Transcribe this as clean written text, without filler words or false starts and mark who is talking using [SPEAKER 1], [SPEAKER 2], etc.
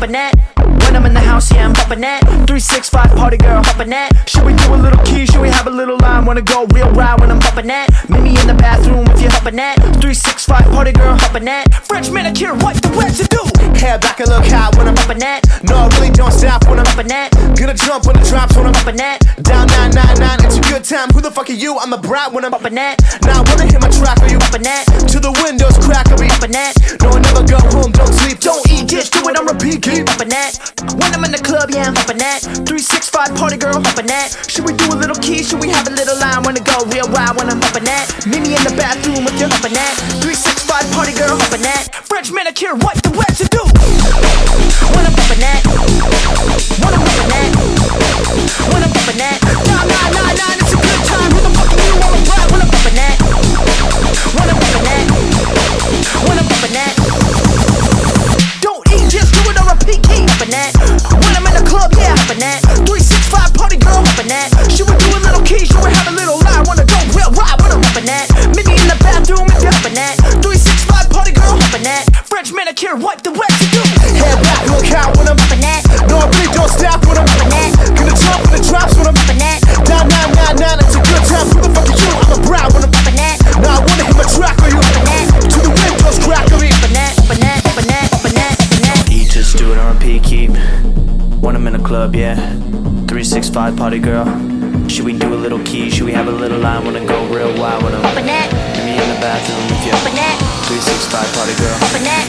[SPEAKER 1] bumpin' that. When I'm in the house, yeah, I'm bumpin' that. 365 party girl, bumpin' that. Should we do a little key? Should we have a little line? Wanna go real wild when I'm bumpin' that? Meet me in the bathroom if you're humpin' that. 365 party girl, humpin' that. French manicure, what the residue? Hair back and look high when I'm bumpin' that. No, I really don't stop when I'm bumpin' that. Gonna jump when it drops when I'm bumpin' that. Down 999, it's a good time. Who the fuck are you? I'm a brat when I'm bumpin' that. Now I wanna hit my track, are you bumpin' that? To the windows crack, are we bumpin' that? No, I never go home, don't sleep, don't eat, just do it on repeat, keep bumpin' that. When I'm in the club, yeah, I'm bumpin' that. 365 party girl, bumpin' that. Should we do a little key? Should we have a little line? Wanna go real wild when I'm bumpin' that? Meet me in the bathroom if you're bumpin' that. 365 party girl, bumpin' that. French manicure, what the residue? When I'm bumpin' that. When I'm bumpin' that. When I'm bumpin' that. 9999, it's a good time. Who the fuck are you? I'm a brat when I'm bumpin' that. When I'm bumpin' that. When I'm bumpin' that. Don't eat, just do it on repeat, keep bumpin' that. When I'm in the club, yeah, bumpin' that. 365 party girl, bumpin' that. Should we do a little key? Should we have a little line? Wanna go real wild when I'm bumpin' that? Meet me in the bathroom if you're bumpin' that. 365 party girl, bumpin' that. French manicure, what the residue? Hair back, look out when I'm bumpin' that. No, I really don't stop when I'm bumpin' that. Gonna jump when it drops when I'm bumpin' that. Down 999, it's a good time. Who the fuck are you? I'm a brat when I'm bumpin' that. Now I wanna hit my track, are you bumpin' that? To the windows crack, are we bumpin' that? Bumpin' that, bumpin' that, bumpin' that, bumpin' that.
[SPEAKER 2] You just do it on repeat, keep. When I'm in a club, yeah. 365 party girl. Should we do a little key? Should we have a little line? Wanna go real wild when I'm
[SPEAKER 1] bumpin' that.
[SPEAKER 2] Meet me in the bathroom if you're
[SPEAKER 1] bumpin' that.
[SPEAKER 2] 365 party girl.
[SPEAKER 1] Bumpin' that.